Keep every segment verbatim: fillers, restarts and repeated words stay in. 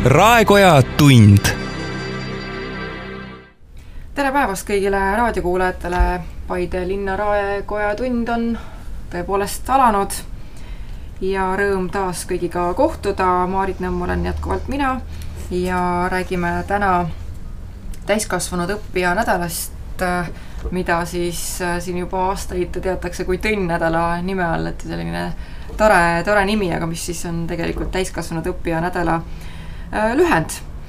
Raekoja tund. Tere päevast kõigile raadiokuulajatele. Paide linna Raekoja tund on tõepoolest alanud ja rõõm taas kõigiga kohtuda. Maarit Nõmm olen jätkuvalt mina ja räägime täna täiskasvanud õppija nädalast, mida siis siin juba aastaid teatakse kui tõnnnädala nime all, et selline tore, tore nimi, aga mis siis on tegelikult täiskasvanud õppija nädala lühend.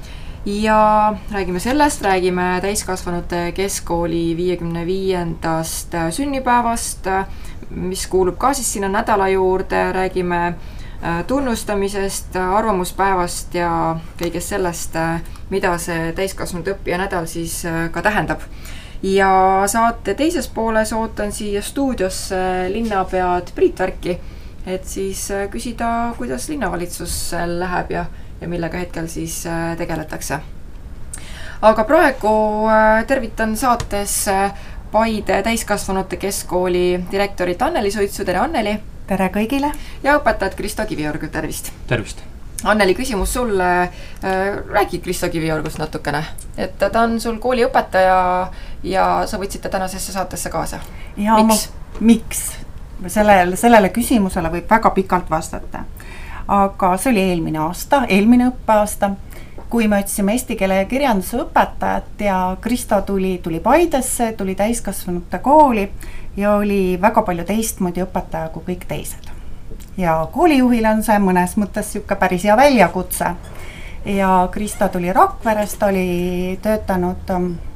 Ja räägime sellest, räägime täiskasvanute keskkooli viiekümne viiendast sünnipäevast, mis kuulub ka siis sinna nädala juurde, räägime tunnustamisest, arvamuspäevast ja kõigest sellest, mida see täiskasvanud õppija nädal siis ka tähendab. Ja saate teises pooles ootan siia stuudiosse linnapead Priit Värki, et siis küsida, kuidas linnavalitsusel läheb ja ja millega hetkel siis tegeletakse. Aga praegu tervitan saates Paide täiskasvanute keskkooli direktorit Anneli Suitsu. Tere, Anneli! Tere kõigile! Ja õpetajad Kristo Kiviorg, tervist! Tervist! Anneli, küsimus sulle. Räägi Kristo Kiviorgust natukene. Et ta on sul kooli õpetaja ja sa võtsite tänasesse saatesse kaasa. Ja miks? Ma, miks? Sellele, sellele küsimusele võib väga pikalt vastata. Aga see oli eelmine aasta, eelmine õppeaasta, kui me otsime eesti keele ja kirjanduse õpetajat ja Kristo tuli, tuli Paidesse, tuli täiskasvanute kooli ja oli väga palju teistmoodi õpetaja kui kõik teised. Ja koolijuhil on see mõnes mõttes siuke päris hea väljakutse. Ja Kristo tuli Rakverest, oli töötanud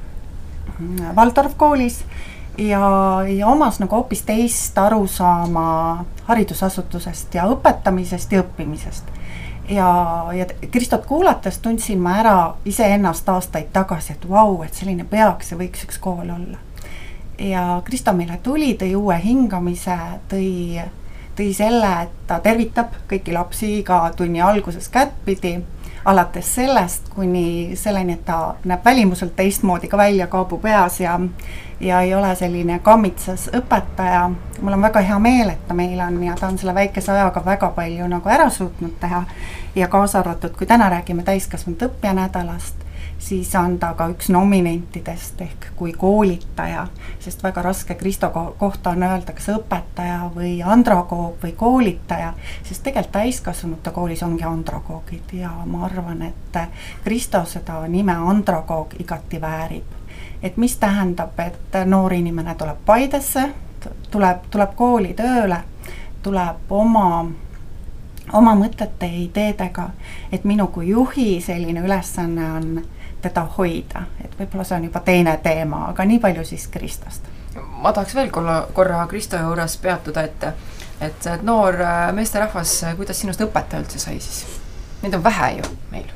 Valdorf koolis ja, ja omas nagu hoopis teist arusaama haridusasutusest ja õpetamisest ja õppimisest. Ja, ja Kristot kuulates tundsin ma ära iseennast aastaid tagasi, et vau, et selline peaks ja võiks üks kool olla. Ja Kristo meile tuli, tõi uue hingamise, tõi, tõi selle, et ta tervitab kõiki lapsi ka tunni alguses kättpidi, alates sellest kuni selleni, et ta näeb välimuselt teistmoodi ka välja kaabu peas ja, ja ei ole selline kammitsas õpetaja. Mul on väga hea meel, et ta meil on ja ta on selle väikese ajaga väga palju nagu ära suutnud teha ja kaasa arvatud, kui täna räägime täiskasvanud õppija nädalast, siis on ta ka üks nominentidest ehk kui koolitaja, sest väga raske Kristo kohta on öelda, kas õpetaja või andragoog või koolitaja, sest tegelikult täiskasvanute koolis ongi andragoogid ja ma arvan, et Kristo seda nime andragoog igati väärib. Et mis tähendab, et noor inimene tuleb Paidesse, tuleb, tuleb kooli tööle, tuleb oma oma mõtete ja ideedega, et minu kui juhi selline ülesanne on teda hoida, et võib-olla see on juba teine teema, aga nii palju siis Kristost. Ma tahaks veel korra, korra Kristo juures peatuda, et, et noor meesterahvas, kuidas sinust õpetaja üldse sai siis? Neid on vähe ju meil.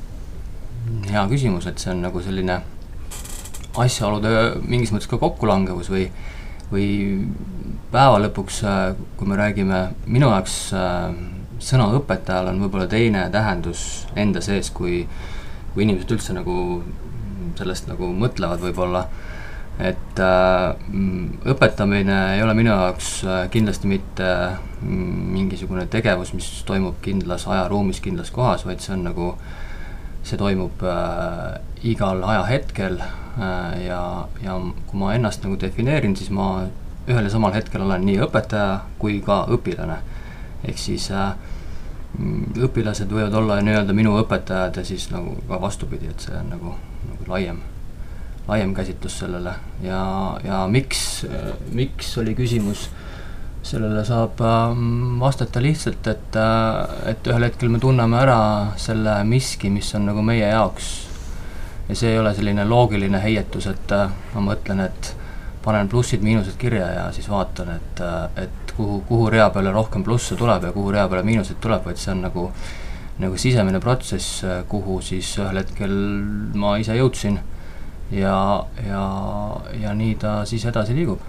Hea küsimus, et see on nagu selline asjaolude mingis mõttes ka kokkulangevus või, või päeva lõpuks, kui me räägime minu jaoks sõna õpetajal on võib-olla teine tähendus enda sees, kui, kui inimesed üldse nagu sellest nagu mõtlevad võib-olla. Et äh, õpetamine ei ole minu jaoks kindlasti mitte mingisugune tegevus, mis toimub kindlas ajaruumis, kindlas kohas, vaid see on nagu, see toimub äh, igal ajahetkel äh, ja, ja kui ma ennast nagu defineerin, siis ma ühel ja samal hetkel olen nii õpetaja kui ka õpilane. Ehk siis äh, õpilased võivad olla nii-öelda minu õpetajad ja siis nagu ka vastupidi, et see on nagu, nagu laiem, laiem käsitlus sellele. Ja, ja miks, miks oli küsimus, sellele saab äh, vastata lihtsalt, et, äh, et ühel hetkel me tunneme ära selle miski, mis on nagu meie jaoks. Ja see ei ole selline loogiline heietus, et äh, ma mõtlen, et panen plussid, miinused kirja ja siis vaatan, et, et kuhu, kuhu rea peale rohkem plusse tuleb ja kuhu rea peale miinuseid tuleb, vaid see on nagu, nagu sisemine protsess, kuhu siis ühel hetkel ma ise jõudsin ja, ja, ja nii ta siis edasi liigub.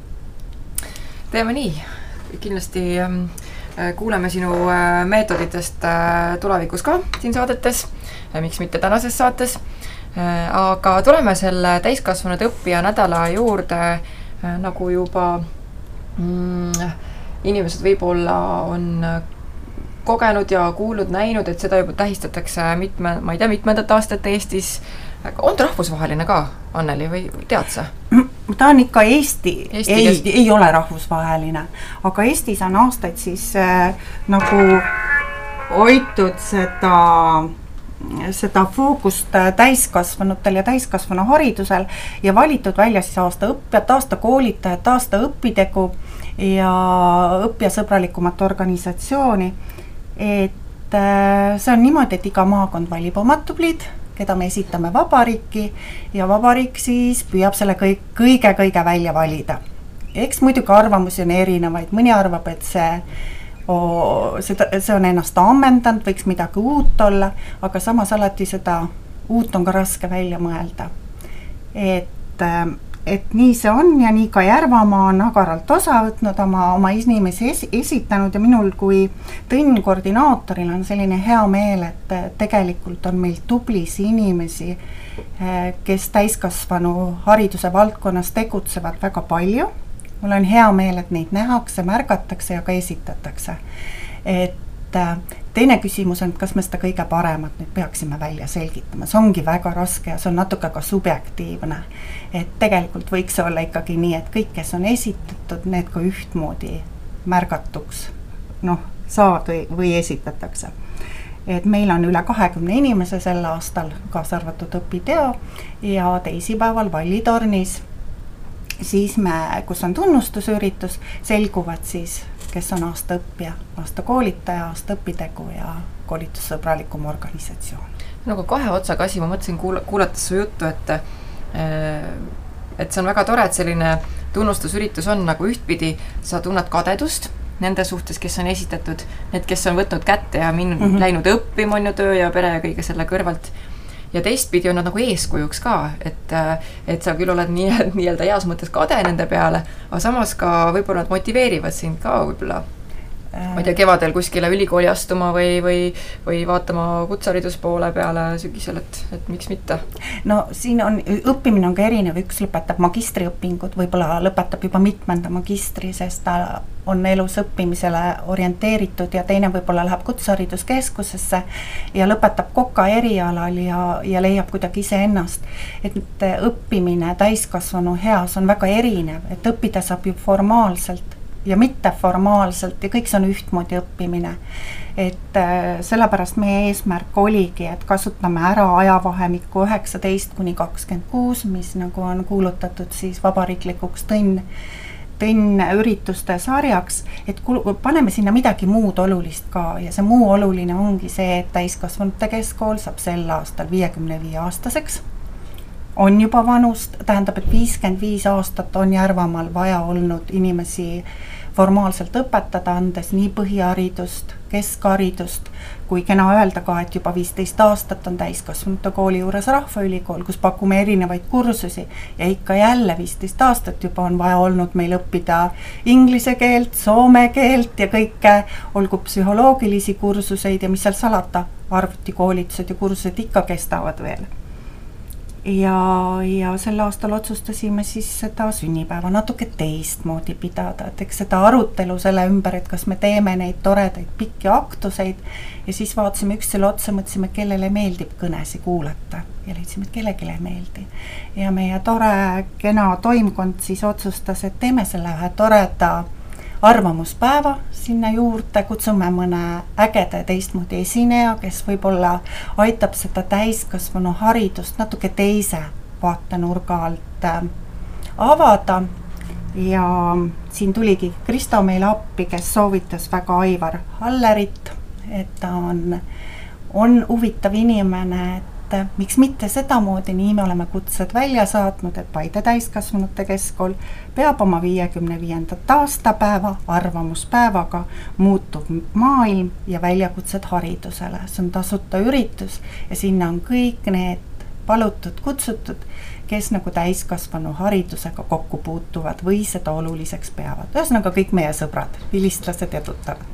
Teeme nii. Kindlasti äh, kuuleme sinu äh, meetoditest äh, tulevikus ka siin saadetes, äh, miks mitte tänases saates. Aga tuleme selle täiskasvanud õppija nädala juurde, nagu juba mm, inimesed võib-olla on kogenud ja kuulnud, näinud, et seda juba tähistatakse mitme, ma ei tea, mitmendat aastat Eestis. On ta rahvusvaheline ka, Anneli, või tead sa? Ta on ikka Eesti, Eesti ei, kes... ei ole rahvusvaheline, aga Eestis on aastaid siis äh, nagu hoitud seda seda fookust täiskasvanutel ja täiskasvanu haridusel ja valitud välja siis aasta õppijat, aasta koolitajat, aasta õpitegu ja õppijasõbralikumat organisatsiooni. Et see on niimoodi, et iga maakond valib omad tublid, keda me esitame vabariiki ja vabariik siis püüab selle kõik, kõige-kõige välja valida. Eks muidugi arvamusi on erinevaid, mõni arvab, et see O, seda, see on ennast ammendanud, võiks midagi uut olla, aga samas alati seda uut on ka raske välja mõelda. Et, et nii see on ja nii ka Järvamaa on agaralt osa võtnud, oma, oma inimesi es, esitanud ja minul kui Tõnn koordinaatoril on selline hea meel, et tegelikult on meil tublisi inimesi, kes täiskasvanu hariduse valdkonnas tegutsevad väga palju. Mul on hea meel, et neid nähakse, märgatakse ja ka esitatakse. Et teine küsimus on, et kas me seda kõige paremat nüüd peaksime välja selgitama. See ongi väga raske ja see on natuke ka subjektiivne. Et tegelikult võiks olla ikkagi nii, et kõik, kes on esitatud, need ka ühtmoodi märgatuks noh, saavad või, või esitatakse. Et meil on üle kahekümne inimese sel aastal, kaasa arvatud õpiteo ja teisipäeval Vallitornis siis me, kus on tunnustusüritus, selguvad siis, kes on aasta õppija, aasta koolitaja, aasta õpitegu ja koolitussõbralikum organisatsioon. Nagu kahe otsaga asi, ma mõtlesin kuul- kuulates su juttu, et, et see on väga tore, et selline tunnustusüritus on nagu ühtpidi, sa tunned kadedust nende suhtes, kes on esitatud, need, kes on võtnud kätte ja min- mm-hmm. läinud õppima on ju töö ja pere ja kõige selle kõrvalt. Ja teistpidi on nad nagu eeskujuks ka, et, et sa küll oled nii, nii-öelda heas mõttes kade nende peale, aga samas ka võib-olla nad motiveerivad sind ka võib-olla, ma ei tea, kevadel kuskile ülikooli astuma või, või, või vaatama kutsehariduspoole peale sügisel, et, et miks mitte? No siin on, õppimine on ka erinev, üks lõpetab magistriõpingud, võib-olla lõpetab juba mitmenda magistri, sest ta on elus õppimisele orienteeritud ja teine võib-olla läheb kutsehariduskeskusesse ja lõpetab koka erialal ja, ja leiab kuidagi ise ennast. Et õppimine täiskasvanu heas on väga erinev, et õppida saab ju formaalselt ja mitte formaalselt ja kõik see on ühtmoodi õppimine. Et äh, sellepärast meie eesmärk oligi, et kasutame ära ajavahemikku üheksateist kuni kakskümmend kuus, mis nagu on kuulutatud siis vabariiklikuks Tõnn Tõnn ürituste sarjaks, et kul- paneme sinna midagi muud olulist ka ja see muu oluline ongi see, et täiskasvanute keskkool saab sel aastal viiekümne viie aastaseks. On juba vanust, tähendab, et viiskümmend viis aastat on Järvamaal vaja olnud inimesi formaalselt õpetada, andes nii põhiharidust, keskharidust, kui kena öelda ka, et juba viisteist aastat on täiskasvanute kooli juures Rahvaülikool, kus pakume erinevaid kursusi ja ikka jälle viisteist aastat juba on vaja olnud meil õppida inglise keelt, soome keelt ja kõike, olgu psühholoogilisi kursuseid ja mis seal salata, arvutikoolitused ja kursused ikka kestavad veel. Ja, ja sel aastal otsustasime siis seda sünnipäeva natuke teistmoodi pidada, et eks seda arutelu selle ümber, et kas me teeme neid toredaid pikki aktuseid ja siis vaatasime üksteisele otsa, mõtlesime, kellele meeldib kõnesi kuulata ja leidsime, et kellelegi ei meeldi. Ja meie tore, kena toimkond siis otsustas, et teeme selle ühe toreda arvamuspäeva sinna juurde, kutsume mõne ägeda teistmoodi esineja, kes võib-olla aitab seda täiskasvanu haridust natuke teise vaatenurga alt avada ja siin tuligi Kristo meile appi, kes soovitas väga Aivar Hallerit, et ta on, on huvitav inimene, et miks mitte sedamoodi, nii me oleme kutsed välja saatnud, et Paide täiskasvanute keskkool peab oma viiekümne viiendat aastapäeva arvamuspäevaga muutuv maailm ja väljakutsed haridusele. See on tasuta üritus ja sinna on kõik need palutud, kutsutud, kes nagu täiskasvanu haridusega kokku puutuvad või seda oluliseks peavad. Ühesõnaga kõik meie sõbrad, vilistlased ja tuttavad.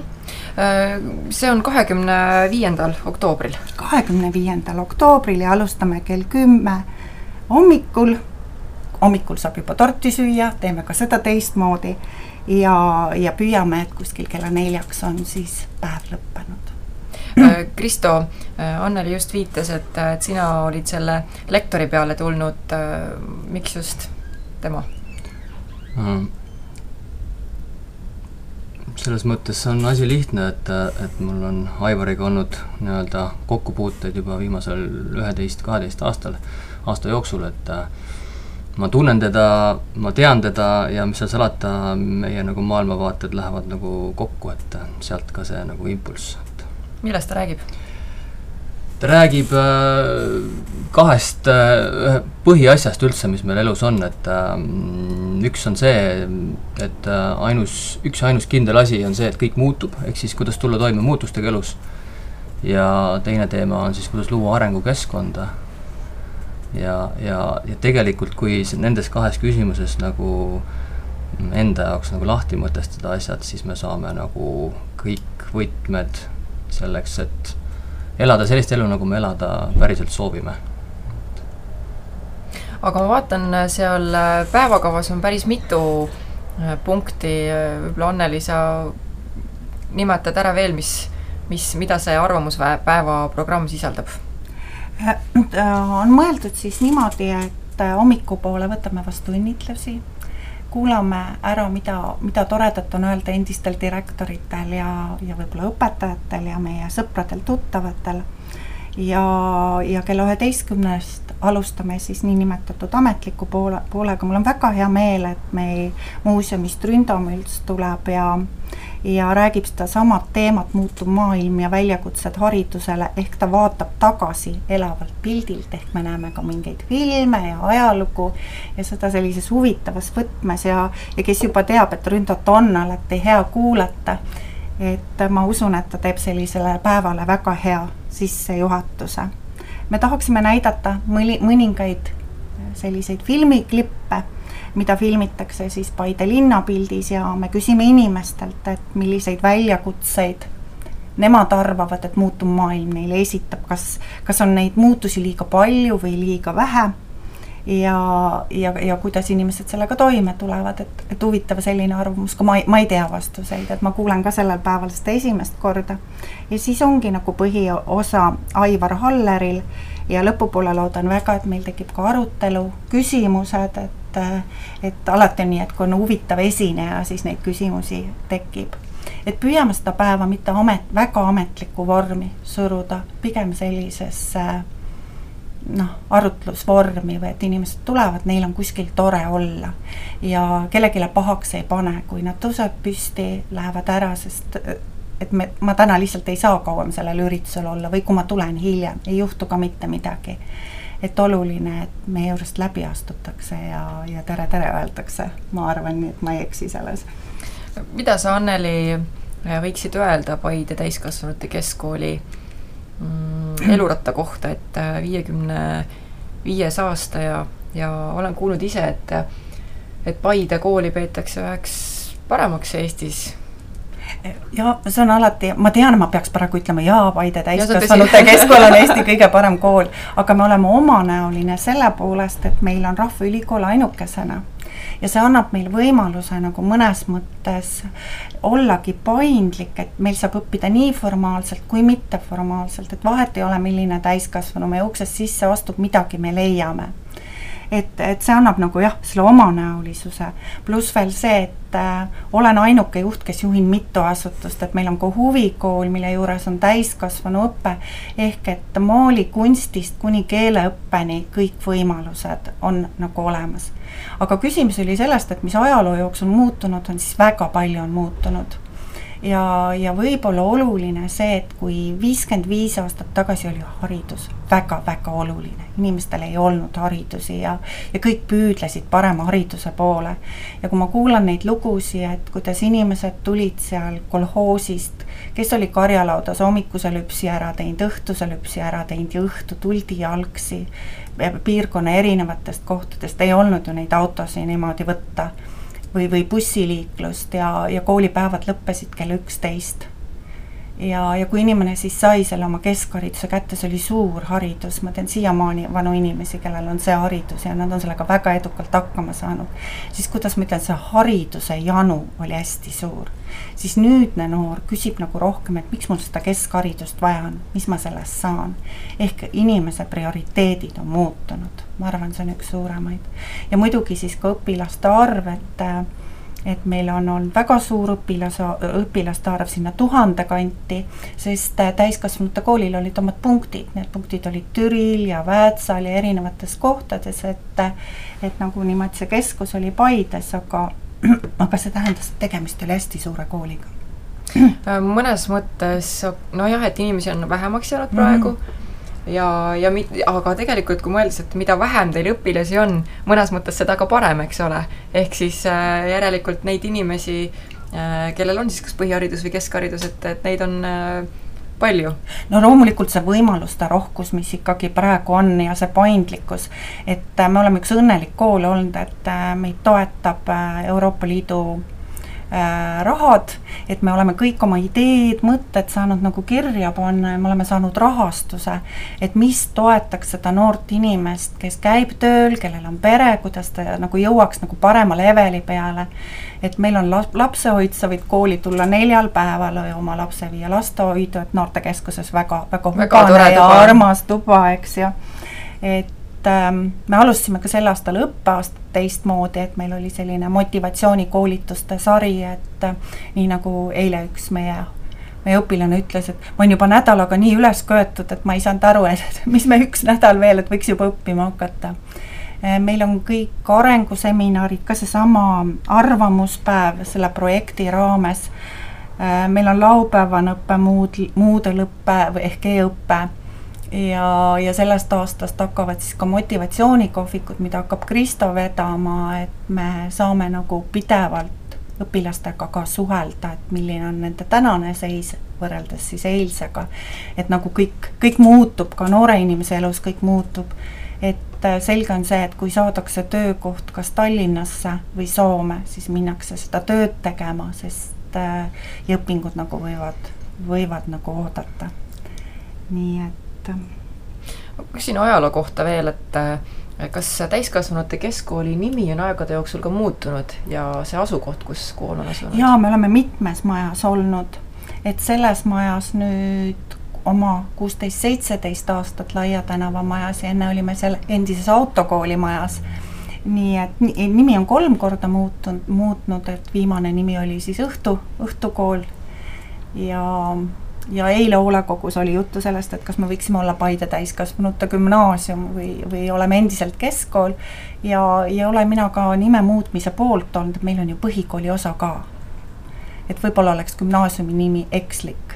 Mm-hmm. See on kahekümne viiendal oktoobril. kahekümne viiendal oktoobril ja alustame kell kümme hommikul. Hommikul saab juba torti süüa, teeme ka seda teistmoodi ja, ja püüame, et kuskil kella neljaks on siis päev lõppenud. Kristo, Anneli just viitas, et, et sina olid selle lektori peale tulnud, miks just tema? Mm. Selles mõttes on asi lihtne, et, et mul on Aivariga olnud nii-öelda kokkupuuteid juba viimasel üheteist kaheteist aastal, aasta jooksul, et ma tunnen teda, ma tean teda ja mis seal salata, meie nagu maailmavaated lähevad nagu kokku, et sealt ka see nagu impulss. Millest ta räägib? Ta räägib kahest põhiasjast üldse, mis meil elus on, et üks on see, et ainus, üks ainus kindel asi on see, et kõik muutub, ehk siis kuidas tulla toime muutustega elus. Ja teine teema on siis, kuidas luua arengukeskkonda. Ja, ja, ja tegelikult, kui nendes kahes küsimuses nagu enda jaoks nagu lahti mõtestada asjad, siis me saame nagu kõik võtmed selleks, et elada sellist elu, nagu me elada päriselt soovime. Aga ma vaatan, seal päevakavas on päris mitu punkti, võib-olla Anneli, sa nimetad ära veel, mis, mis, mida see arvamuspäeva programm sisaldab? On mõeldud siis niimoodi, et hommikupoole võtame vastu õnnitlusi, kuulame ära, mida, mida toredat on öelda endistel direktoritel ja, ja võib-olla õpetajatel ja meie sõpradel, tuttavatel. Ja, ja kella üheteistkümnest alustame siis niinimetatud ametliku poole, poolega. Mul on väga hea meel, et meil muuseumist Ründamüls tuleb ja, ja räägib seda samat teemat, muutuv maailm ja väljakutsed haridusele, ehk ta vaatab tagasi elavalt pildilt, ehk me näeme ka mingeid filme ja ajalugu ja seda sellises huvitavas võtmes ja, ja kes juba teab, et Ründat on alati hea kuulata, et ma usun, et ta teeb sellisele päevale väga hea sissejuhatuse. Me tahaksime näidata mõli, mõningaid selliseid filmiklippe, mida filmitakse siis Paide linnapildis ja me küsime inimestelt, et milliseid väljakutseid nemad arvavad, et muutuv maailm neile esitab, kas, kas on neid muutusi liiga palju või liiga vähe ja, ja, ja kuidas inimesed sellega toime tulevad, et, et huvitav selline arvamus, kui ma, ma ei tea vastuseid, et ma kuulen ka sellel päeval seda esimest korda ja siis ongi nagu põhiosa Aivar Halleril ja lõpupoole loodan väga, et meil tekib ka arutelu, küsimused, et, et alati on nii, et kui on huvitav esineja, siis neid küsimusi tekib. Et püüame seda päeva mitte amet, väga ametlikku vormi suruda, pigem sellisesse noh, arutlusvormi või et inimesed tulevad, neil on kuskil tore olla ja kellegile pahaks ei pane, kui nad tõuseb püsti, lähevad ära, sest et me, ma täna lihtsalt ei saa kauem sellel üritusel olla või kui ma tulen hiljem, ei juhtu ka mitte midagi. Et oluline, et meie juurest läbi astutakse ja, ja tere, tere öeldakse. Ma arvan nii, et ma ei eksi selles. Mida sa, Anneli, võiksid öelda Paide täiskasvanute keskkooli mm, eluratta kohta, et viiekümne viies aasta ja, ja olen kuulnud ise, et, et Paide kooli peetakse üheks paremaks Eestis. Ja see on alati, ma tean, ma peaks paraku ütlema, jaa, Paide täiskasvanute keskkool on Eesti kõige parem kool, aga me oleme omanäoline selle poolest, et meil on Rahvaülikool ainukesena ja see annab meil võimaluse nagu mõnes mõttes ollagi paindlik, et meil saab õppida nii formaalselt kui mitteformaalselt, et vahet ei ole, milline täiskasvanu meie uksest sisse astub, midagi me leiame. Et, et see annab nagu jah, selle omanäolisuse, pluss veel see, et äh, olen ainuke juht, kes juhin mitu asutust, et meil on ka huvikool, mille juures on täiskasvanu õppe, ehk et maali kunstist kuni keeleõppeni kõik võimalused on nagu olemas. Aga küsimus oli sellest, et mis ajaloo jooksul muutunud on, siis väga palju on muutunud. Ja, ja võib-olla oluline see, et kui viiskümmend viis aastat tagasi oli haridus väga-väga oluline, inimestel ei olnud haridusi ja, ja kõik püüdlesid parema hariduse poole. Ja kui ma kuulan neid lugusi, et kuidas inimesed tulid seal kolhoosist, kes oli karjalaudas hommikuse lüpsi ära teinud, õhtuse lüpsi ära teinud ja õhtu tuldi jalgsi piirkonna erinevatest kohtadest, ei olnud ju neid autosi niimoodi võtta. Või, või bussiliiklust ja, ja koolipäevad lõppesid kell üksteist. ja, ja kui inimene siis sai selle oma keskhariduse kätte, see oli suur haridus, ma tean siiamaani vanu inimesi, kellel on see haridus ja nad on sellega väga edukalt hakkama saanud, siis kuidas ma ütlen, see hariduse janu oli hästi suur. Siis nüüdne noor küsib nagu rohkem, et miks mul seda keskharidust vaja on, mis ma sellest saan. Ehk inimese prioriteedid on muutunud, ma arvan, see on üks suuremaid. Ja muidugi siis ka õpilaste arv, et et meil on olnud väga suur õpilase, õpilaste arv sinna tuhande kanti, sest täiskasvanute koolil olid omad punktid, need punktid olid Türil ja Väätsal ja erinevates kohtades, et, et nagu niimoodi see keskus oli Paides, aga, aga see tähendas, et tegemist oli hästi suure kooliga. Mõnes mõttes, no jah, et inimesi on vähemaks jäänud praegu, mm-hmm. Ja, ja mit, aga tegelikult kui mõeldes, et mida vähem teil õpilasi on, mõnes mõttes seda ka parem, eks ole. Ehk siis äh, järelikult neid inimesi, äh, kellel on siis kas põhiharidus või keskharidus, et, et neid on äh, palju. No loomulikult see võimaluste rohkus, mis ikkagi praegu on ja see paindlikkus, et äh, me oleme üks õnnelik kool olnud, et äh, meid toetab äh, Euroopa Liidu rahad, et me oleme kõik oma ideed, mõtted saanud nagu kirja panna ja me oleme saanud rahastuse, et mis toetaks seda noort inimest, kes käib tööl, kellel on pere, kuidas ta nagu jõuaks nagu parema leveli peale, et meil on lapsehoid, sa võid kooli tulla neljal päeval ja oma lapse viia lastehoidu, et noortekeskuses väga, väga hugane ja tuba. Armas tuba, eks ja et me alustasime ka selle aastal õppeaastat teistmoodi, et meil oli selline motivatsioonikoolituste sari, et nii nagu eile üks meie, meie õpilane ütles, et ma on juba nädalaga nii üles köetud, et ma ei saanud aru, et mis me üks nädal veel, et võiks juba õppima hakata. Meil on kõik arenguseminarid, ka see sama arvamuspäev selle projekti raames. Meil on laupäevan õppe, muud, muudel õppe või ehk e-õppe. Ja, ja sellest aastast hakkavad siis ka motivatsioonikohvikud, mida hakkab Kristo vedama, et me saame nagu pidevalt õpilastega ka suhelda, et milline on nende tänane seis võrreldes siis eilsega. Et nagu kõik, kõik muutub, ka noore inimese elus kõik muutub. Et selge on see, et kui saadakse töökoht kas Tallinnasse või Soome, siis minnakse seda tööd tegema, sest ja õpingud nagu võivad, võivad nagu oodata. Nii et küsin ajaloo kohta veel, et kas täiskasvanute keskkooli nimi on aegade jooksul ka muutunud ja see asukoht, kus kool on asunud? Jaa, me oleme mitmes majas olnud, et selles majas nüüd oma kuusteist seitseteist aastat Laia tänava majas ja enne olime seal endises autokooli majas. Nii et nimi on kolm korda muutunud, muutnud, et viimane nimi oli siis õhtu, õhtukool ja Ja eile hoolekogus oli juttu sellest, et kas me võiksime olla Paide täiskasvanute gümnaasium või, või oleme endiselt keskkool ja, ja olen mina ka nime muutmise poolt olnud, et meil on ju põhikooli osa ka. Et võib-olla oleks gümnaasiumi nimi ekslik.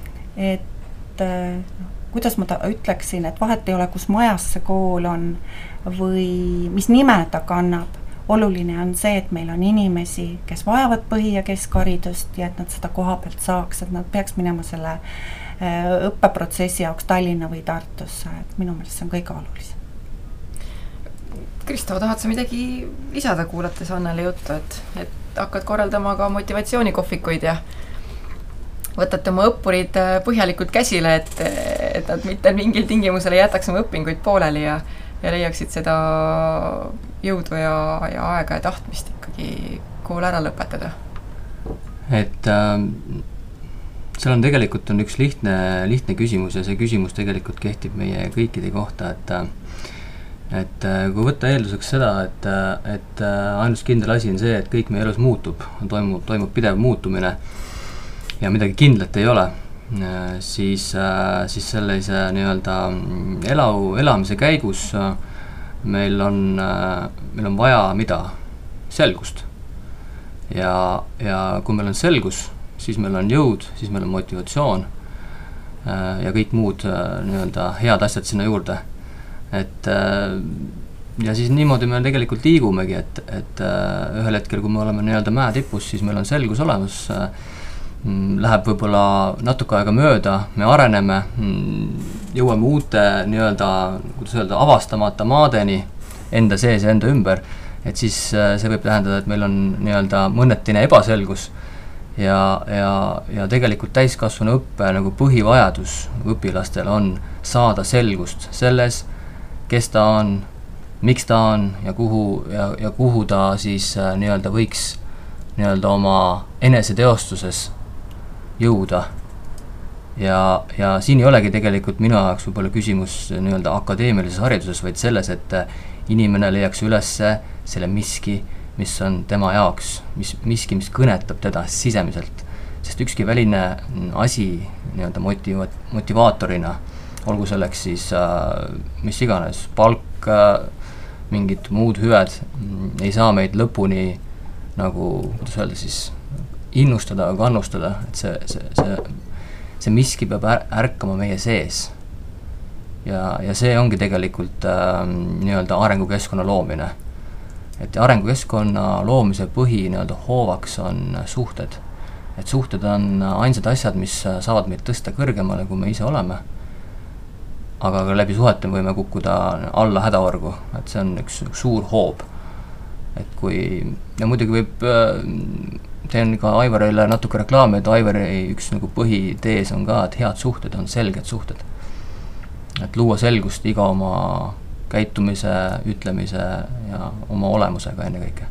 Et kuidas ma ta ütleksin, et vahet ei ole, kus majas see kool on või mis nime ta kannab. Oluline on see, et meil on inimesi, kes vajavad põhi- ja keskharidust ja et nad seda koha pealt saaks, et nad peaks minema selle õppeprotsessi jaoks Tallinna või Tartusse, et minu meelest see on kõige olulisem. Kristo, tahad sa midagi lisada kuulates Anneli juttu, et, et hakkad korraldama ka motivatsioonikohvikuid ja võtate oma õppurid põhjalikult käsile, et, et nad mitte mingil tingimusel ei jätaks oma õpinguid pooleli ja ja leiaksid seda jõudu ja, ja aega ja tahtmist ikkagi kool ära lõpetada? Et äh, seal on tegelikult on üks lihtne, lihtne küsimus ja see küsimus tegelikult kehtib meie kõikide kohta, et et kui võtta eelduseks seda, et, et ainus kindel asi on see, et kõik meie elus muutub, toimub, toimub pidev muutumine ja midagi kindlat ei ole, siis, siis sellise nii-öelda elu, elamise käigus meil on, meil on vaja mida? Selgust. Ja, ja kui meil on selgus, siis meil on jõud, siis meil on motivatsioon ja kõik muud nii-öelda head asjad sinna juurde. Et ja siis niimoodi me tegelikult liigumegi, et, et ühel hetkel, kui me oleme nii-öelda mäe tipus, siis meil on selgus olemas, läheb võib-olla natuke aega mööda, me areneme, jõuame uute nii-öelda, kuidas öelda, avastamata maadeni enda sees ja enda ümber, et siis see võib tähendada, et meil on nii-öelda mõnetine ebaselgus ja, ja, ja tegelikult täiskasvanu õppe nagu põhivajadus õpilastel on saada selgust selles, kes ta on, miks ta on ja kuhu, ja, ja kuhu ta siis äh, nii-öelda võiks nii-öelda oma eneseteostuses jõuda. Ja, ja siin ei olegi tegelikult minu jaoks võib-olla küsimus nii-öelda akadeemilises hariduses, vaid selles, et inimene leiaks üles selle miski, mis on tema jaoks, mis, miski, mis kõnetab teda sisemiselt. Sest ükski väline asi nii-öelda motiva- motivaatorina, olgu selleks siis äh, mis iganes, palk, äh, mingid muud hüved, ei saa meid lõpuni nagu, kuidas öelda siis, innustada või kannustada, et see, see, see, see miski peab är, ärkama meie sees. Ja, ja see ongi tegelikult äh, nii-öelda arengukeskkonna loomine. Et arengukeskkonna loomise põhi nii-öelda hoovaks on suhted. Et suhted on ainsad asjad, mis saavad meid tõsta kõrgemale, kui me ise oleme. Aga ka läbi suhete võime kukkuda alla hädaorgu, et see on üks, üks suur hoob. Et kui, ja muidugi võib, teen ka Aivarile natuke reklaami, et Aivari üks nagu põhitees on ka, et head suhted on selged suhted. Et luua selgust iga oma käitumise, ütlemise ja oma olemusega enne kõike.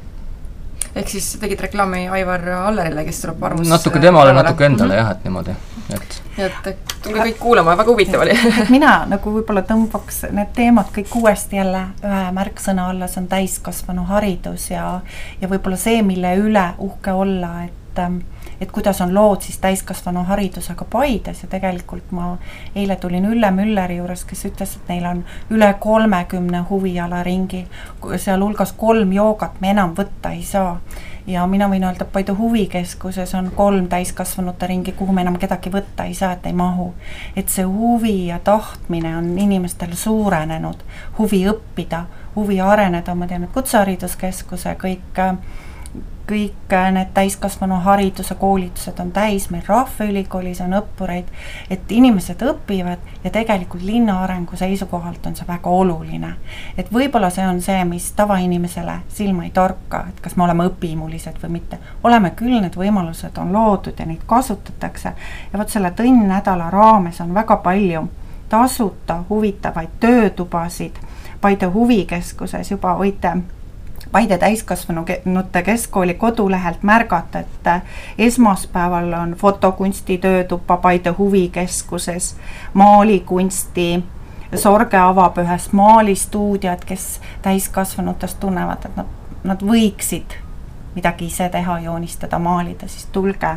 Ehk siis tegid reklaami Aivar Allerile, kes tuleb armus... Natuke temale, natuke endale mm-hmm. jah, et niimoodi. Et, et tulge kõik kuulama, väga huvitav oli. Mina nagu võib-olla tõmbaks need teemad kõik uuesti jälle ühe märksõna alla, see on täiskasvanu haridus ja, ja võib-olla see, mille üle uhke olla, et, et kuidas on lood siis täiskasvanu haridusega Paides ja tegelikult ma eile tulin Ülle Mülleri juures, kes ütles, et neil on üle kolmekümne huviala ringi, seal hulgas kolm joogat me enam võtta ei saa. Ja mina võin öelda, et Paide huvikeskuses on kolm täiskasvanute ringi, kuhu me enam kedagi võtta ei saa, et ei mahu. Et see huvi ja tahtmine on inimestel suurenenud, huvi õppida, huvi areneda, ma tean, et kutsehariduskeskuse kõik, kõik need täiskasvanu hariduse koolitused on täis, meil Rahvaülikoolis on õppureid, et inimesed õpivad ja tegelikult linna arengu seisukohalt on see väga oluline. Et võib-olla see on see, mis tavainimesele silma ei torka, et kas me oleme õpimulised või mitte. Oleme küll, need võimalused on loodud ja neid kasutatakse ja võt selle tõnnnädala raames on väga palju tasuta huvitavaid töötubasid Paide huvikeskuses juba võite Paide täiskasvanute keskkooli kodulehelt märgata, et esmaspäeval on fotokunsti töötupa Paide huvikeskuses, maalikunsti, Sorge avab ühest maalistuudiat, kes täiskasvanutest tunnevad, et nad, nad võiksid midagi ise teha, joonistada, maalida, siis tulge.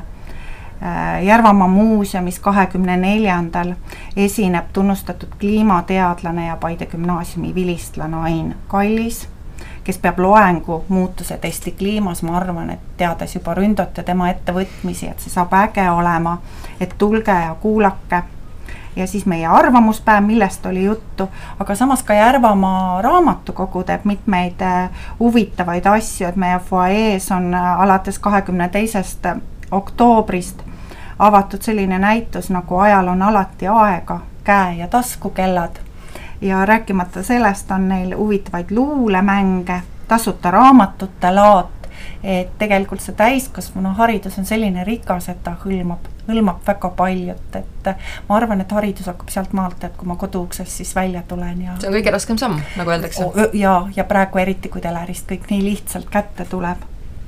Järvamaa muuseumis kahekümne neljandal esineb tunnustatud kliimateadlane ja Paide gümnaasiumi vilistlane Ain Kallis, kes peab loengu muutused Eesti kliimas, ma arvan, et teades juba ründote tema ettevõtmisi, et see saab äge olema, et tulge ja kuulake. Ja siis meie arvamuspäev, millest oli juttu, aga samas ka Järvamaa raamatukogu teeb mitmeid huvitavaid asju, et meie foajees on alates kahekümne teisest oktoobrist avatud selline näitus, nagu ajal on alati aega, käe- ja taskukellad. Ja rääkimata sellest on neil huvitavaid luulemänge, tasuta raamatute laat, et tegelikult see täiskasvanu haridus on selline rikas, et ta hõlmab, hõlmab väga paljut, et ma arvan, et haridus hakkab sealt maalt, et kui ma koduuksest siis välja tulen. Ja see on kõige raskem samm, nagu öeldakse. Ja, ja praegu eriti, kui telerist kõik nii lihtsalt kätte tuleb.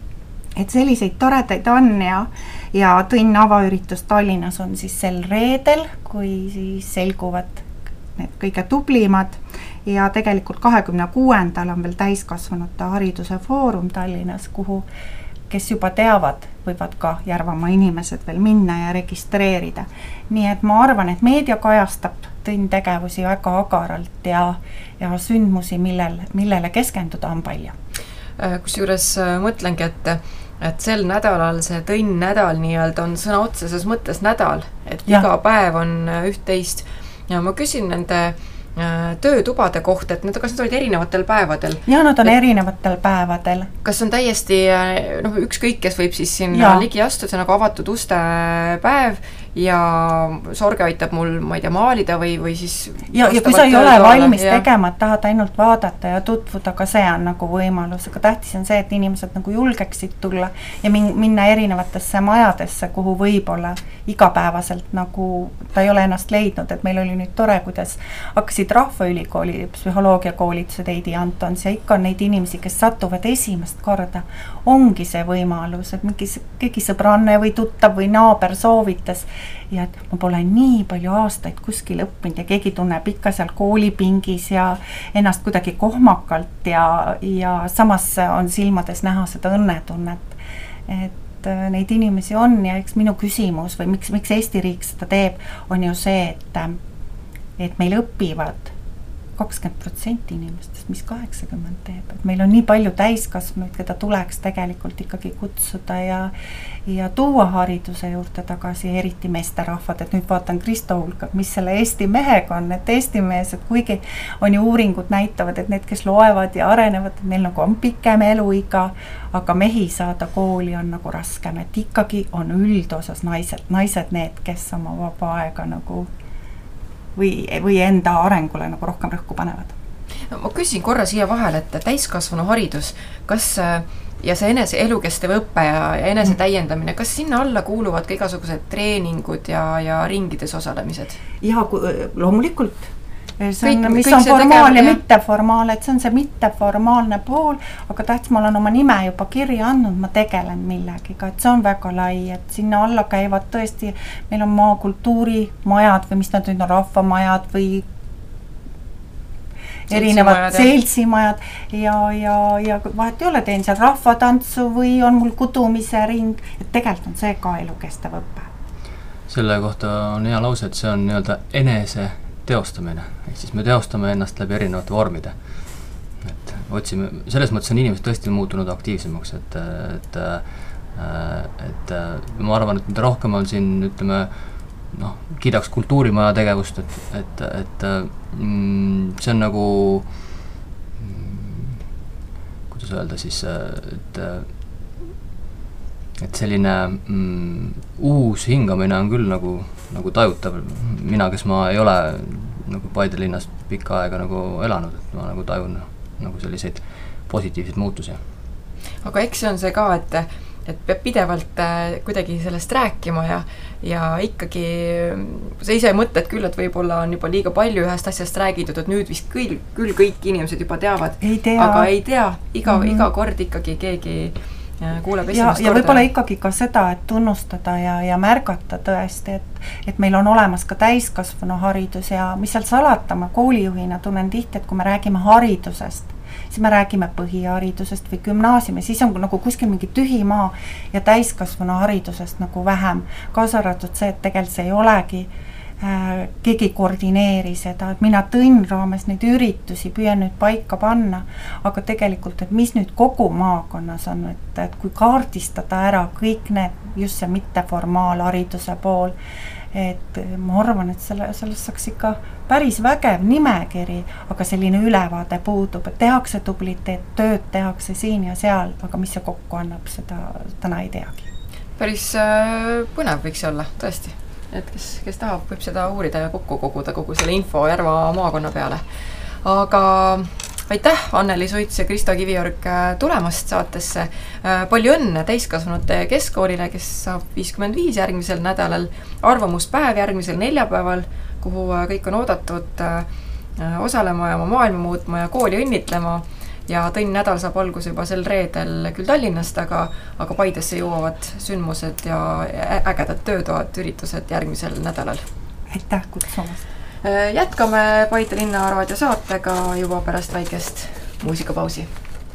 Et selliseid toredaid on ja, ja Tõnn avaüritus Tallinnas on siis sel reedel, kui siis selguvad need kõige tublimad ja tegelikult kahekümne kuuendal on veel täiskasvanute hariduse foorum Tallinnas, kuhu, kes juba teavad, võivad ka Järvamaa inimesed veel minna ja registreerida. Nii et ma arvan, et meedia kajastab Tõnn tegevusi väga agaralt ja, ja sündmusi, millel, millele keskenduda on palju. Kus juures mõtlengi, et et sel nädalal see Tõnn nädal nii-öelda on sõna otseses mõttes nädal, et ja. Iga päev on üht-teist. Ja ma küsin nende äh, töötubade kohta, et need, kas need olid erinevatel päevadel? Ja, nad on et, erinevatel päevadel. Kas on täiesti, noh, ükskõik, kes võib siis sinna ja. Ligi astuda, see on nagu avatud uste päev ja Sorge aitab mul, ma ei tea, maalida või, või siis ja, ja kui sa ei ole valmis ja. tegema, et tahad ainult vaadata ja tutvuda, ka see on nagu võimalus, aga tähtis on see, et inimesed nagu julgeksid tulla ja min- minna erinevatesse majadesse, kuhu võib-olla igapäevaselt nagu ta ei ole ennast leidnud, et meil oli nüüd tore, kuidas hakkasid Rahvaülikooli psühholoogiakoolitused Heidi Antons ja ikka on neid inimesi, kes satuvad esimest korda, ongi see võimalus, et mingi keegi sõbranne või tuttav või naaber soovitas ja et ma pole nii palju aastaid kuskil õppinud ja keegi tunneb ikka seal koolipingis ja ennast kuidagi kohmakalt ja, ja samas on silmades näha seda õnnetunnet. Et neid inimesi on ja eks minu küsimus või miks, miks Eesti riik seda teeb, on ju see, et, et meil õpivad kakskümmend protsenti inimestest, mis kaheksakümmend teeb, et meil on nii palju täiskasvanuid, keda tuleks tegelikult ikkagi kutsuda ja, ja tuua hariduse juurde tagasi, eriti meesterahvad, et nüüd vaatan Kristo hulka, mis selle Eesti mehega on, et Eesti mees, et kuigi on ju uuringud näitavad, et need, kes loevad ja arenevad, et neil nagu on pikem eluiga, aga mehi saada kooli on nagu raskem, et ikkagi on üldosas naised, naised need, kes oma vaba aega nagu või, või enda arengule nagu rohkem rõhku panevad. No, ma küsin korra siia vahele, et täiskasvanu haridus, kas ja see enese elukestev õppe ja, ja enese täiendamine, kas sinna alla kuuluvad ka igasugused treeningud ja, ja ringides osalemised? Ja loomulikult. See on, kõik, mis on formaal ja mitteformaal, et see on see mitteformaalne pool, aga tähtis, ma olen oma nime juba kirja andnud, ma tegelen millegiga, et see on väga lai, et sinna alla käivad tõesti, meil on maakultuurimajad või mis nad nüüd on, rahvamajad või erinevad seltsimajad ja, ja, ja vahet ei ole, teen seal rahvatantsu või on mul kudumise ring, et tegelikult on see ka elukestev õppe. Selle kohta on hea lause, et see on nii-öelda enese teostamine, ehk siis me teostame ennast läbi erinevate vormide. Et otsime, selles mõttes on inimesed tõesti muutunud aktiivsemaks, et, et, et ma arvan, et mida rohkem on siin, ütleme, noh, kiidaks kultuurimaja tegevust, et, et, et mm, see on nagu mm, kuidas öelda siis, et et selline mm, uus hingamine on küll nagu, nagu tajutav. Mina, kes ma ei ole nagu Paide linnas pikka aega nagu elanud, et ma nagu tajun nagu selliseid positiivseid muutusi. Aga eks see on see ka, et, et peab pidevalt kuidagi sellest rääkima ja, ja ikkagi sa ise mõtled küll, et võib-olla on juba liiga palju ühest asjast räägitud, et nüüd vist küll, küll kõik inimesed juba teavad, ei tea. Aga ei tea, iga, mm-hmm. iga kord ikkagi keegi kuuleb esimest ja, ja võib-olla ikkagi ka seda, et tunnustada ja, ja märgata tõesti, et, et meil on olemas ka täiskasvanu haridus ja mis seal salata, ma koolijuhina tunnen tihti, et kui me räägime haridusest, siis me räägime põhiharidusest või gümnaasiumi, siis on nagu kuskil mingi tühimaa ja täiskasvanu haridusest nagu vähem, kaasa arvatud see, et tegelikult see ei olegi äh, keegi koordineeri seda, et mina tõin raames neid üritusi, püüan nüüd paika panna, aga tegelikult, et mis nüüd kogu maakonnas on, et, et kui kaardistada ära kõik need, just see mitteformaalhariduse pool, et ma arvan, et selle, sellest saaks ikka päris vägev nimekiri, aga selline ülevaade puudub, et tehakse tubliteed, tööd tehakse siin ja seal, aga mis see kokku annab, seda täna ei teagi. Päris äh, põnev võiks olla, tõesti. Et kes, kes tahab, võib seda uurida ja kokku koguda kogu selle info Järva maakonna peale. Aga aitäh, Anneli Suits ja Kristo Kiviorg tulemast saatesse. Palju õnne täiskasvanute keskkoolile, kes saab viiskümmend viis järgmisel nädalal, arvamuspäev järgmisel neljapäeval, kuhu kõik on oodatud osalema ja oma maailma muutma ja kooli õnnitlema. Ja tõin nädal saab algus juba sel reedel küll Tallinnast, aga, aga Paidesse jõuavad sündmused ja ägedad töötoad, üritused järgmisel nädalal. Aitäh kutsumast! Jätkame Paide linna raadio saatega juba pärast väikest muusikapausi.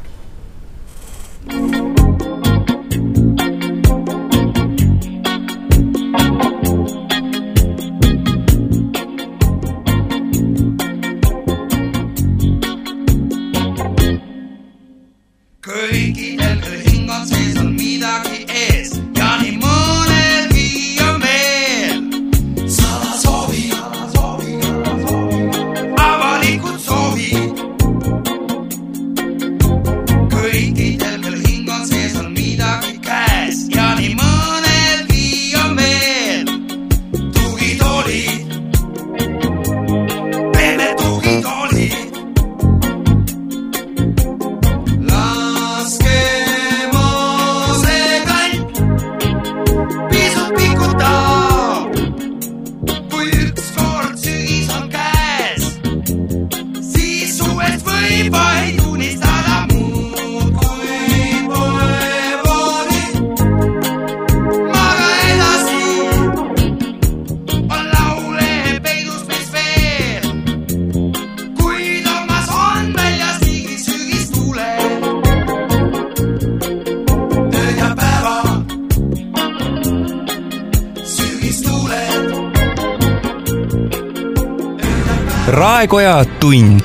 Kõikidel hingon sees on midagi ees ja nii mõnelgi on veel. Sala soovi, avalikud soovi. Raekoja tund.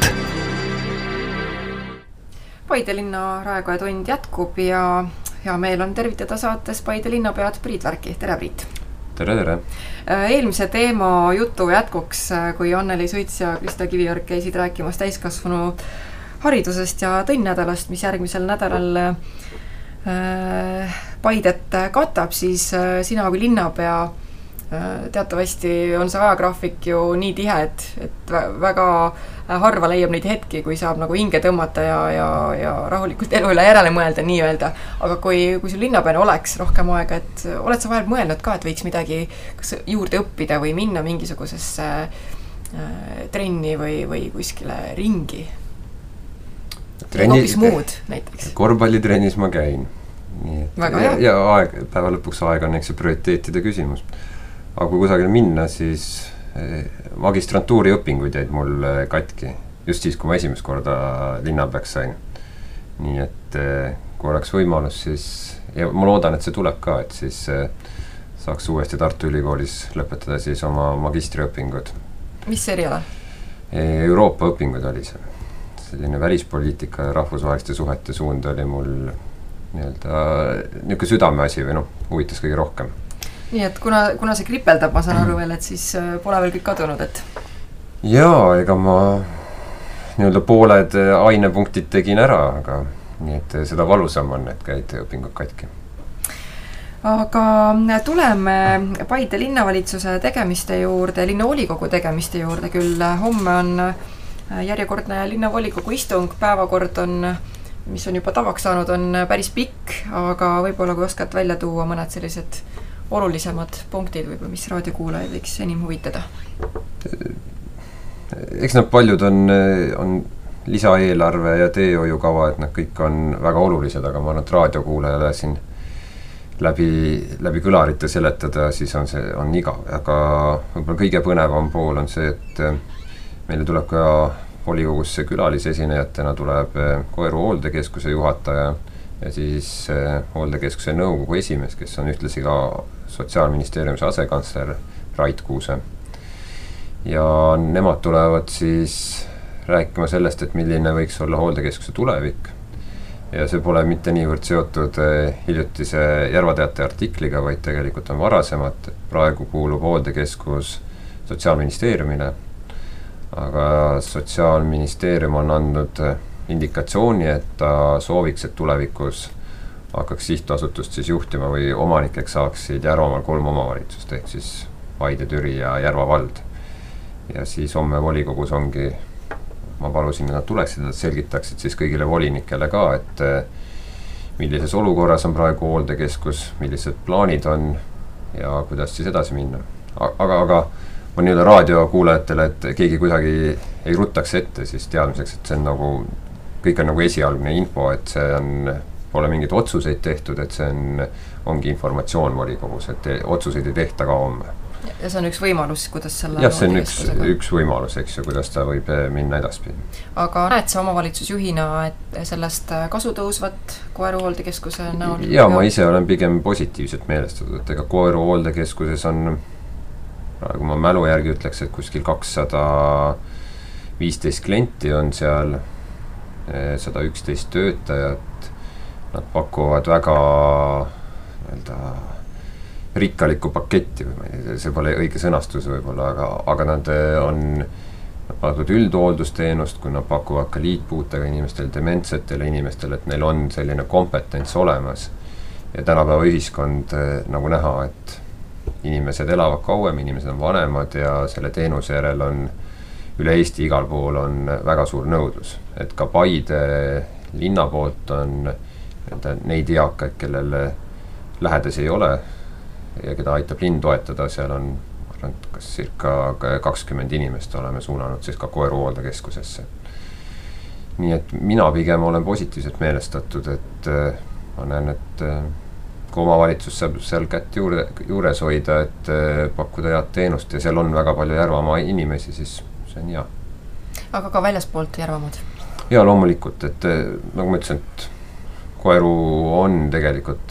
Paide linna Raekoja tund jätkub ja hea meel on tervitada saates Paide linnapead Priit Värki. Tere, Priit! Tere, tere! Eelmise teema jutu jätkuks, kui Anneli Suits ja Krista Kiviorg käisid rääkimas täiskasvanu haridusest ja tõnnädalast, mis järgmisel nädalal äh, Paidet katab, siis äh, sina kui linnapea äh, teatavasti on see ajagraafik ju nii tihe, et, et väga harva leiab neid hetki, kui saab nagu hinge tõmmata ja, ja, ja rahulikult elu üle järele mõelda, nii öelda. Aga kui, kui sul linnapeana oleks rohkem aega, et oled sa vahel mõelnud ka, et võiks midagi kas juurde õppida või minna mingisugusesse äh, trenni või, või kuskile ringi? Trenni, hoopis muud näiteks. Korvpallitrennis ma käin. Nii, et, väga hea. Ja, ja aeg, päeva lõpuks aeg on eks see prioriteetide küsimus. Aga kui kusagil minna, siis magistrantuuri õpinguid jäid mul katki. Just siis, kui ma esimest korda linnapeaks sain. Nii et kui oleks võimalus, siis ja ma loodan, et see tuleb ka, et siis saaks uuesti Tartu Ülikoolis lõpetada siis oma magistriõpingud. Mis eriala? Euroopa õpingud oli see. Selline välispoliitika ja rahvusvaheliste suhete suund oli mul nii-öelda niisugune südameasi või noh, huvitas kõige rohkem. Nii et kuna, kuna see kripeldab, ma saan aru veel, et siis pole veel kõik kadunud, et? Jaa, ega ma nii-öelda pooled ainepunktid tegin ära, aga nii et seda valusam on, et käid õpingud katki. Aga tuleme Paide linnavalitsuse tegemiste juurde, linnavolikogu tegemiste juurde küll. Homme on järjekordne linnavolikogu istung, päevakord on, mis on juba tavaks saanud, on päris pikk, aga võib-olla kui oskad välja tuua mõned sellised olulisemad punktid, võib-olla mis raadiokuulajaid võiks enim huvitada? Eks nad paljud on, on lisaeelarve ja teehoiukava, et nad kõik on väga olulised, aga ma arvan, et raadiokuulajale siin läbi, läbi kõlarite seletada, siis on see on igav. Aga võib-olla kõige põnevam pool on see, et meile tuleb ka volikogusse külalisesinejatena tuleb Koeru hooldekeskuse juhataja ja siis hooldekeskuse nõukogu esimees, kes on ühtlasi ka Sotsiaalministeeriumis asekantsler Rait Kuuse. Ja nemad tulevad siis rääkima sellest, et milline võiks olla hooldekeskuse tulevik. Ja see pole mitte niivõrd seotud hiljutise Järvateate artikliga, vaid tegelikult on varasemat. Praegu kuulub hooldekeskus Sotsiaalministeeriumile, aga Sotsiaalministeerium on andnud indikatsiooni, et ta sooviks, et tulevikus hakkaks sihtasutust siis juhtima või omanikeks saaksid Järvamaal kolm omavalitsust, ehk siis Paide, Türi ja Järva vald. Ja siis homme volikogus ongi, ma palusin, et nad tuleksid, nad selgitaksid siis kõigile volinikele ka, et millises olukorras on praegu hooldekeskus, millised plaanid on ja kuidas siis edasi minna. Aga, aga ma nii-öelda raadiokuulajatele, et keegi kuidagi ei ruttaks ette siis teadmiseks, et see on nagu, kõik on nagu esialgne info, et see on, pole mingid otsuseid tehtud, et see on, ongi informatsioon volikogus, et otsuseid ei tehta ka homme. Ja see on üks võimalus, kuidas selle... Jah, see on üks, üks võimalus, eks ju, kuidas ta võib minna edaspidi. Aga näed sa omavalitsusjuhina, et sellest kasu tõusvat Koeru hooldekeskuse näol? Ja ma ise olen pigem positiivselt meelestatud, et ega Koeru hooldekeskuses on, praegu ma mälu järgi ütleks, et kuskil kakssada viisteist klienti on seal, sada üksteist töötajat, nad pakuvad väga nii-öelda rikkalikku paketti, või see pole õige sõnastus võib-olla, aga, aga nad on nad pakuvad üldhooldusteenust, kui nad pakuvad ka liitpuutega inimestele, dementsetele inimestele, et neil on selline kompetents olemas. Ja tänapäeva ühiskond nagu näha, et inimesed elavad kauem, inimesed on vanemad ja selle teenuse järel on üle Eesti igal pool on väga suur nõudlus. Et ka Paide linna poolt on neid eakaid, kellel lähedasi ei ole ja keda aitab linn toetada, seal on kas circa kakskümmend inimest oleme suunanud siis ka Koeru hooldekeskusesse. Nii et mina pigem olen positiivselt meelestatud, et ma näen, et kui omavalitsus saab seal kätt juurde, juures hoida, et pakkuda head teenust ja seal on väga palju Järvamaa inimesi, siis see on hea. Aga ka väljaspoolt Järvamaad? Ja loomulikult, et nagu ma ütlesin, et Koeru on tegelikult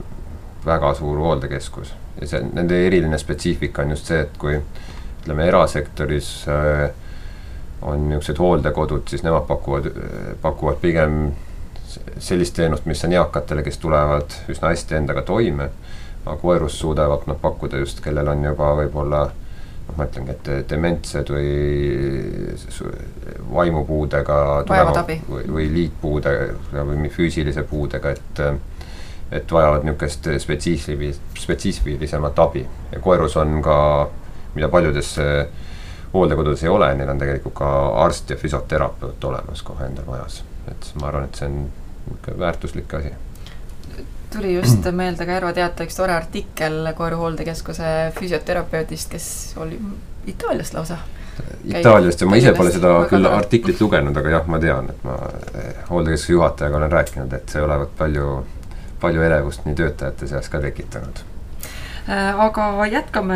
väga suur hooldekeskus ja see, nende eriline spetsiifika on just see, et kui ütleme erasektoris on niisugused hooldekodud, siis nemad pakuvad, pakuvad pigem sellist teenust, mis on eakatele, kes tulevad üsna hästi endaga toime, aga koerus suudavad nad pakkuda just, kellel on juba võib-olla noh, ma ütlengi, et dementsed või vaimupuudega või, või liitpuudega või füüsilise puudega, et et vajavad niisugust spetsiifilisemat abi. Ja koerus on ka, mida paljudes hooldekodudes ei ole, neil on tegelikult ka arst ja füsioterapeut olemas kohe endal majas. Et ma arvan, et see on väärtuslik asi. Tuli just meelde ka Järva Teata üks tore artikkel Koeru hooldekeskuse füsioterapeutist, kes oli Itaaliast lausa. Itaaliast ja ma ise pole seda küll artiklit lugenud, aga jah, ma tean, et ma hooldekeskuse juhatajaga olen rääkinud, et see olevat palju, palju elevust nii töötajate seas ka tekitanud. Aga jätkame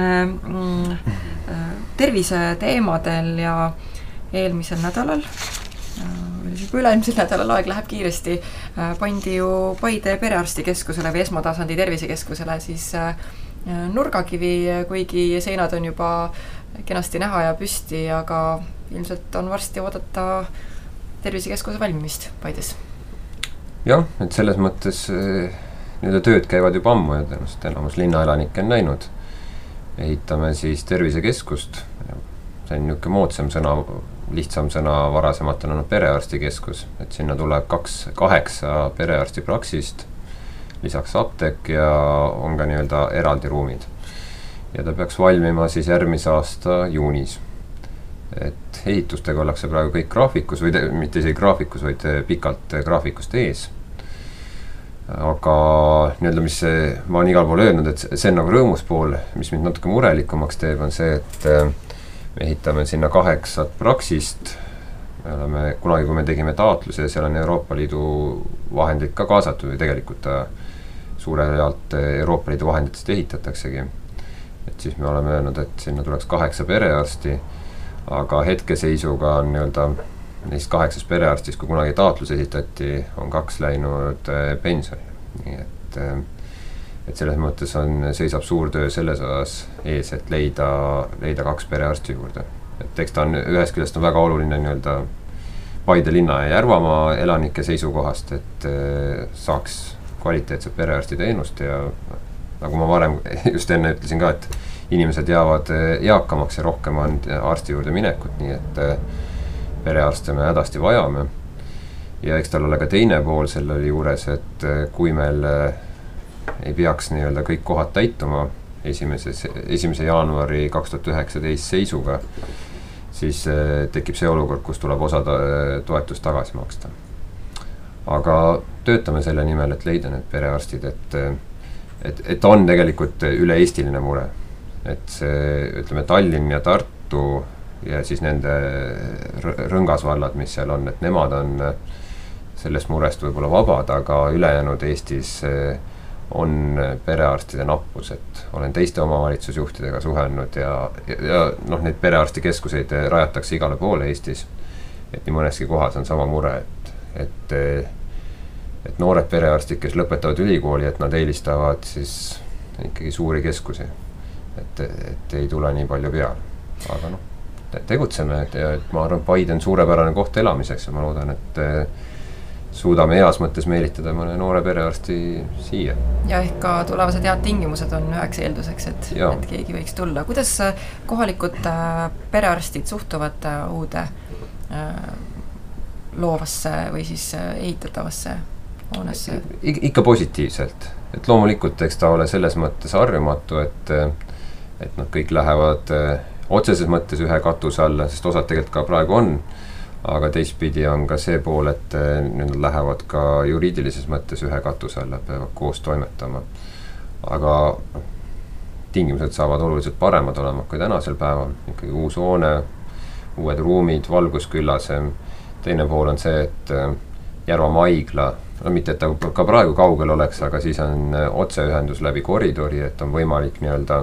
tervise teemadel ja eelmisel nädalal üleilmsel nädalal aeg läheb kiiresti, pandi ju Paide perearstikeskusele või esmatasandi tervisekeskusele siis nurgakivi, kuigi seinad on juba kenasti näha ja püsti, aga ilmselt on varsti oodata tervisekeskuse valmimist Paides. Jah, et selles mõttes need tööd käivad juba ammu ja tõenäoliselt enamus linnaelanikke on näinud. Ehitame siis tervisekeskust, see on niisugune moodsam sõna, lihtsam sõna varasemalt on olnud perearstikeskus, et sinna tuleb kaks, kaheksa perearsti praksist, lisaks apteek ja on ka nii-öelda eraldi ruumid. Ja ta peaks valmima siis järgmise aasta juunis. Et ehitustega ollakse praegu kõik graafikus, või te, mitte isegi graafikus, vaid pikalt graafikust ees. Aga nii-öelda, mis see, ma olen igal pool öelnud, et see on nagu rõõmus pool, mis mind natuke murelikumaks teeb, on see, et me ehitame sinna kaheksat praksist. Me oleme, kunagi kui me tegime taotluse ja seal on Euroopa Liidu vahendid ka kaasatud või tegelikult ta suurelt Euroopa Liidu vahenditest ehitataksegi. Et siis me oleme öelnud, et sinna tuleks kaheksa perearsti, aga hetkeseisuga on nii-öelda neist kaheksast perearstist, kui kunagi taotlus esitati, on kaks läinud pensioni. Nii et, et selles mõttes on, seisab suur töö selles osas ees, et leida, leida kaks perearsti juurde. Et eks ta on, ühest küljest on väga oluline nii-öelda Paide linna ja Järvamaa elanike seisukohast, et saaks kvaliteetset perearsti teenust ja nagu ma varem just enne ütlesin ka, et inimesed jäävad eakamaks ja rohkem on arsti juurde minekut, nii et perearste me hädasti vajame. Ja eks tal ole ka teine pool selle juures, et kui meil ei peaks nii-öelda kõik kohad täituma esimese, esimese jaanuari kaks tuhat üheksateist seisuga, siis tekib see olukord, kus tuleb osa toetust tagasi maksta. Aga töötame selle nimel, et leida need perearstid, et, et, et on tegelikult üle-eestiline mure. Et see, ütleme, Tallinn ja Tartu ja siis nende rõngasvallad, mis seal on, et nemad on sellest murest võib-olla vabad, aga ülejäänud Eestis on perearstide nappus, et olen teiste omavalitsusjuhtidega suhelnud ja, ja, ja noh, neid perearstikeskuseid rajatakse igale poole Eestis, et nii mõneski kohas on sama mure, et, et, et noored perearstid, kes lõpetavad ülikooli, et nad eelistavad siis ikkagi suuri keskusi, et, et ei tule nii palju peale, aga noh, tegutseme, et, et ma arvan, Paide on suurepärane koht elamiseks ja ma loodan, et suudame heas mõttes meelitada mõne noore perearsti siia. Ja ehk ka tulevased head tingimused on üheks eelduseks, et, et keegi võiks tulla. Kuidas kohalikud perearstid suhtuvad uude loovasse või siis ehitatavasse hoonesse? Ik- ikka positiivselt. Et loomulikult eks ta ole selles mõttes harjumatu, et, et noh, kõik lähevad otseses mõttes ühe katuse alla, sest osad tegelikult ka praegu on, aga teistpidi on ka see pool, et need lähevad ka juriidilises mõttes ühe katuse alla, peavad koos toimetama. Aga tingimused saavad oluliselt paremad olema kui tänasel päeval, ikkagi uus hoone, uued ruumid, valgus küllasem. Teine pool on see, et Järvamaa haigla, no mitte, et ta ka praegu kaugel oleks, aga siis on otseühendus läbi koridori, et on võimalik nii-öelda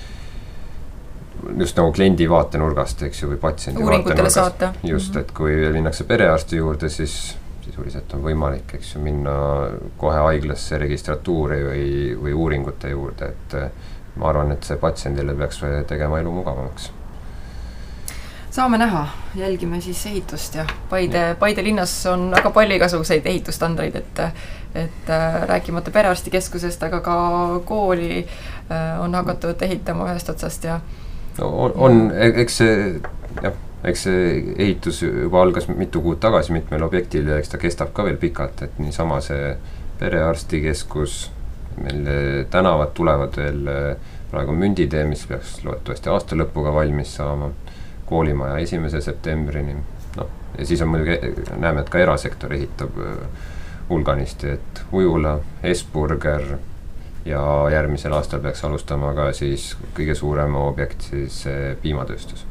just nagu kliendi vaatenurgast, eks ju, või patsiendi vaatenurgast. Just, et kui minnakse perearsti juurde, siis sisuliselt on võimalik, eks ju, minna kohe haiglasse registratuuri või, või uuringute juurde, et ma arvan, et see patsiendile peaks tegema elu mugavamaks. saame näha, jälgime siis ehitust ja Paide, Paide linnas on väga palju igasuguseid ehitustandareid, et et rääkimata perearstikeskusest, aga ka kooli on hakatud ehitama ühest otsast ja no, on, on, eks see, jah, eks see ehitus juba algas mitu kuud tagasi mitmel objektil ja eks ta kestab ka veel pikalt, et niisama see perearstikeskus, meil tänavad tulevad veel, praegu Münditee, mis peaks loodetavasti aasta lõpuga valmis saama, koolimaja esimese septembrini, noh, ja siis on muidugi, näeme, et ka erasektor ehitab hulganisti, et Ujula, Esburger ja järgmisel aastal peaks alustama ka siis kõige suurem objekt, siis piimatööstus.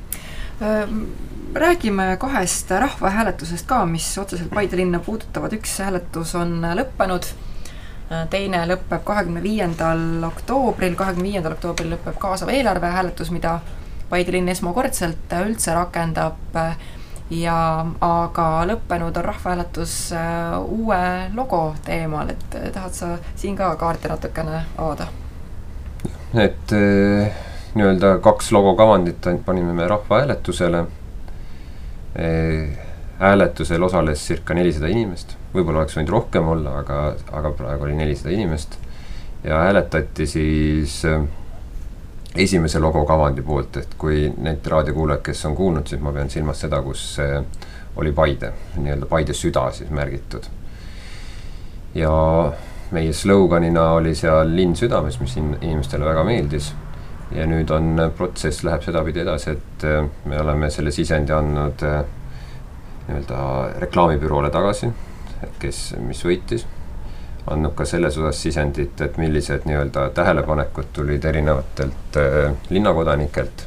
Räägime kahest rahvahääletusest ka, mis otseselt Paide linna puudutavad. Üks hääletus on lõppenud, teine lõpeb kahekümne viiendal oktoobril, kahekümne viiendal oktoobril lõpeb kaasava eelarve hääletus, mida Paide linn esmakordselt üldse rakendab ja aga lõppenud on rahvahääletus uue logo teemal, et tahad sa siin ka kaarte natukene avada? Et nii-öelda kaks logo kavandit panime me rahvahääletusele. Hääletusel osales circa nelisada inimest, võib-olla oleks võinud rohkem olla, aga, aga praegu oli nelisada inimest ja hääletati siis esimese logo kavandi poolt, et kui need raadiokuulajad, kes on kuulnud, siis ma pean silmas seda, kus oli Paide, nii-öelda Paide süda siis märgitud. Ja meie sloganina oli seal linn südames, mis inimestele väga meeldis. Ja nüüd on protsess, läheb sedapidi edasi, et me oleme selle sisendi andnud nii-öelda reklaamibüroole tagasi, et kes, mis võitis. Andnud ka selles osas sisendit, et millised nii-öelda tähelepanekud tulid erinevatelt äh, linnakodanikelt.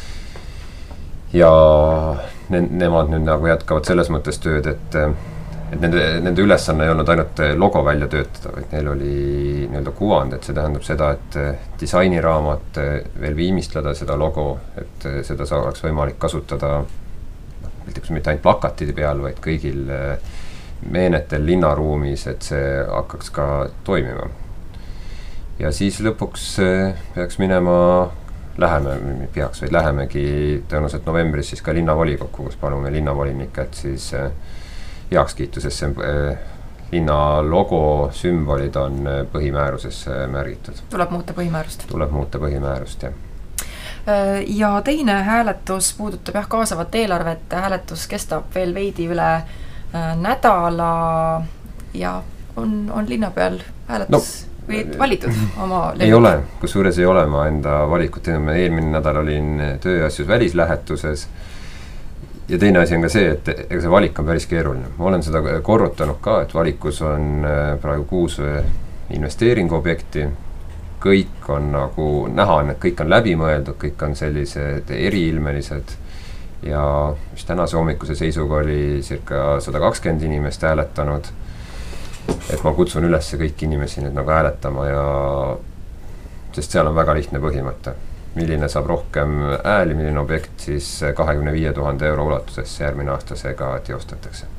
Ja ne nemad nüüd nagu jätkavad selles mõttes tööd, et, et nende, nende ülesanne ei olnud ainult logo välja töötada, vaid neil oli nii-öelda kuvand, et see tähendab seda, et disainiraamat veel viimistleda seda logo, et seda saaks võimalik kasutada mitte ainult plakatide peal, vaid kõigil meenetel linnaruumis, et see hakkaks ka toimima. Ja siis lõpuks peaks minema, läheme, peaks vaid lähemegi tõenäoliselt novembris siis ka linnavolikokku, kus palume linnavolinikelt siis heakskiitu, sest see linna logo sümbolid on põhimäärusesse märgitud. Tuleb muuta põhimäärust. Tuleb muuta põhimäärust, jah. Ja teine hääletus puudutab jah kaasavat eelarvet, hääletus kestab veel veidi üle nädala ja on, on linna peal hääletus no, või valitud oma lemmik? Ei ole, kus suures ei ole ma enda valikut, eelmine nädal olin tööasjus välislähetuses ja teine asi on ka see, et ega see valik on päris keeruline. Ma olen seda korrutanud ka, et valikus on praegu kuus investeeringuobjekti, kõik on nagu näha, et kõik on läbimõeldud, kõik on sellised eriilmelised ja mis tänase hommikuse seisuga oli circa sada kakskümmend inimest hääletanud, et ma kutsun üles kõiki inimesi nüüd nagu hääletama ja sest seal on väga lihtne põhimõte. Milline saab rohkem ääli, milline objekt siis kahekümne viie tuhande euro ulatusesse järgmine aasta seega teostatakse.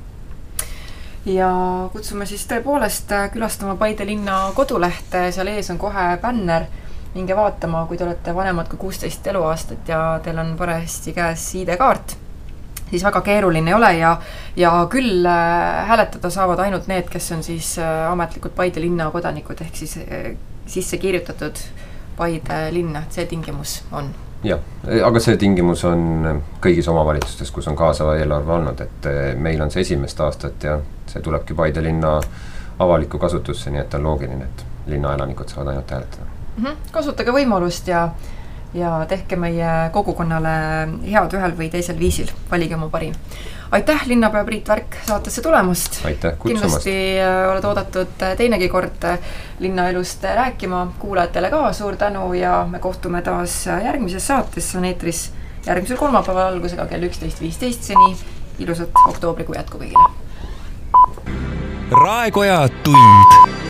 Ja kutsume siis tõepoolest külastama Paide linna kodulehte, seal ees on kohe bänner, minge vaatama, kui te olete vanemad kui kuusteist eluaastat ja teil on parajasti käes I D-kaart, siis väga keeruline ei ole ja, ja küll hääletada saavad ainult need, kes on siis ametlikud Paide linna kodanikud, ehk siis sisse kirjutatud Paide linna, see tingimus on. Jah, aga see tingimus on kõigis omavalitsustes, kus on kaasava eelarve olnud, et meil on see esimest aastat ja see tulebki Paide linna avalikku kasutusse, nii et on loogiline, et linna elanikud saavad ainult hääletada. Kasutage võimalust ja, ja tehke meie kogukonnale head ühel või teisel viisil, valige oma parim. Aitäh, linnapea Priit Värk saatesse tulemast. Aitäh kutsumast. Kindlasti oled oodatud teinegi kord linnaelust rääkima, kuulajatele ka suur tänu ja me kohtume taas järgmises saates, on eetris järgmisel kolmapäeval algusega kell üksteist viisteist, seni ilusat oktoobrikuu jätku kõigile. Raekoja tund.